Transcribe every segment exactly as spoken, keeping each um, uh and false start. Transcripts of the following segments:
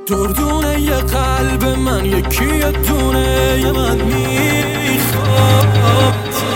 دردونه یه قلب من، یکی یه دونه یه من میخوام.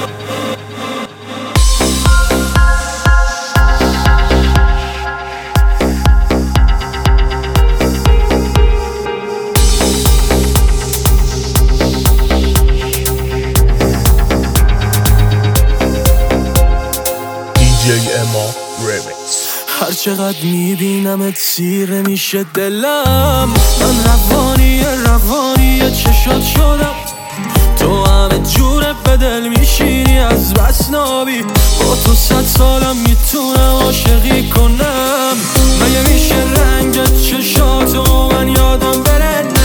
هر چقدر میبینمت سیره میشه دلم. من روانی روانی چشات شدم، تو همه جوره به دل میشینی از بس نابی. با تو صد سالم میتونم عاشقی کنم. مگه میشه رنگت چشاتو من یادم بره؟ نه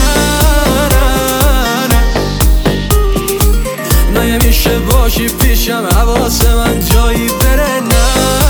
نه نه مگه میشه باشی پیشم حواس من جایی بره؟ نه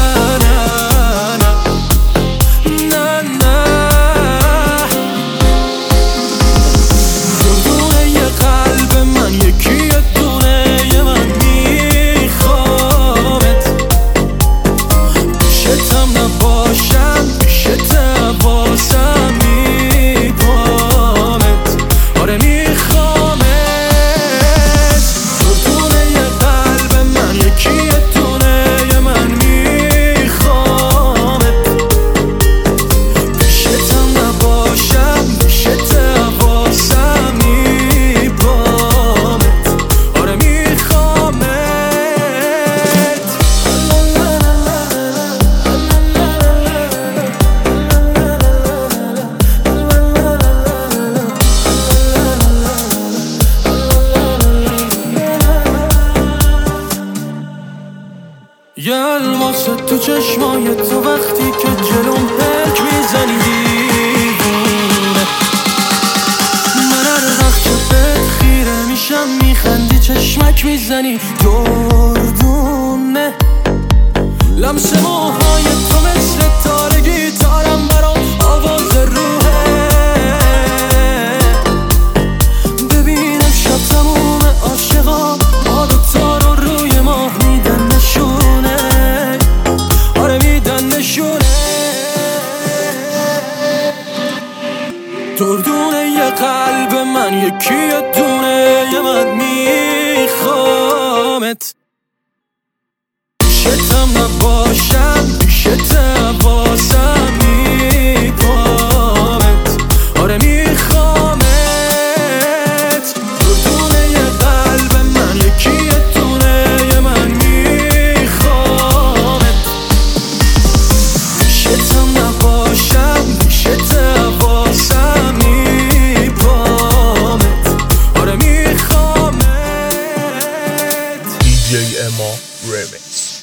یه الماس تو چشمای تو وقتی که جلوم پک میزنی دیوونه. من هر وقت که بهت خیره میشم میخندی چشمک میزنی دردونه. لمس موهای تو مثل تار گیتارم برام آواز روحه. ببینم شب تموم عاشقا با دوتا رو روی ماه میدن نشونه. آره میدن نشونه. دردونه یه قلب من، یکی یه دونه یه من میخوامت. پیشتم نباشم پیشت حواسم میپامت. آره میخوامت. دردونه یه قلب من، یکی یه دونه یه من میخوامت. پیشتم نباشم پیشت حواسم میپامت. آره میخوامت. دی جی اما Remix.